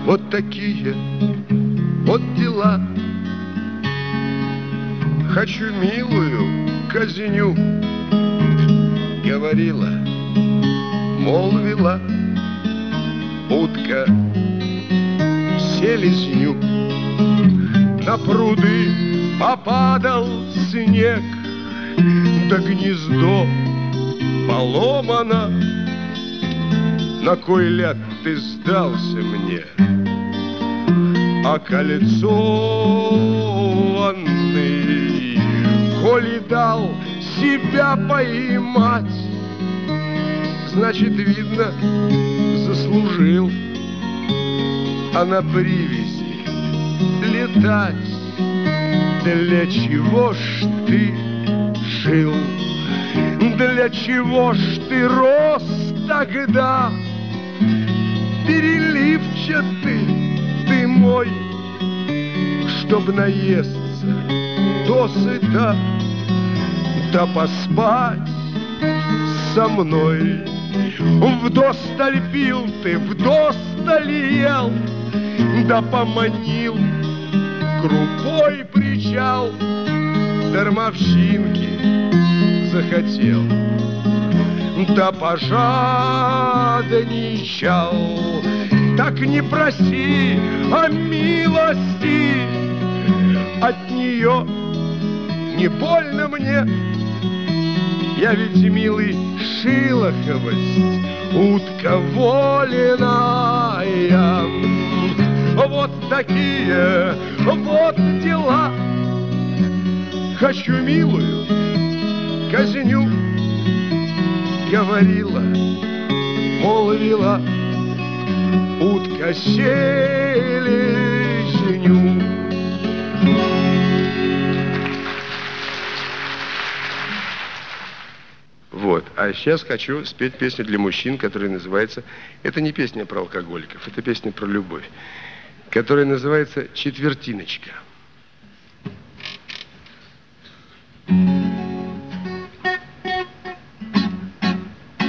Вот такие вот дела. Хочу милую казню, говорила, молвила утка селезню. На пруды попадал снег, да гнездо поломано. На кой ляд ты сдался мне, окольцованный? Коли дал себя поймать, значит, видно, заслужил. А на привязи летать для чего ж ты жил? Для чего ж ты рос тогда? Переливчатый ты мой, чтоб наесться досыта, да поспать со мной. Вдосталь пил ты, вдосталь ел, да поманил крупой причал, дармовщинки захотел, да пожадничал. Так не проси о милости, от нее не больно мне. Я ведь, милый, шилоховость, утка воленая. Вот такие вот дела. Хочу милую казню, говорила, молвила утка селезню. Вот, а сейчас хочу спеть песню для мужчин, которая называется... Это не песня про алкоголиков, это песня про любовь, которая называется «Четвертиночка».